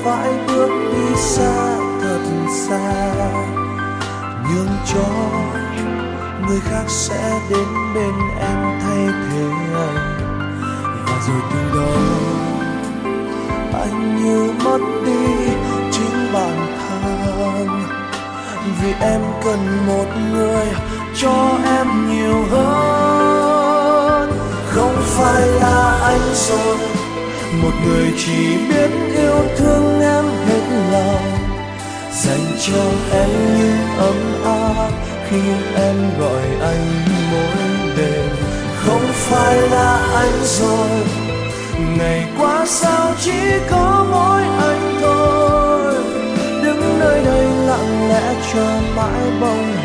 phải bước đi xa thật xa, nhường cho người khác sẽ đến bên em thay thế anh. Và rồi từ đó anh như mất đi chính bản thân, vì em cần một người cho em nhiều hơn. Không phải là anh rồi, một người chỉ biết yêu thương em hết lòng, dành cho em những ấm áp khi em gọi anh mỗi đêm. Không phải là anh rồi, ngày qua sao chỉ có mỗi anh thôi, đứng nơi đây lặng lẽ chờ mãi bóng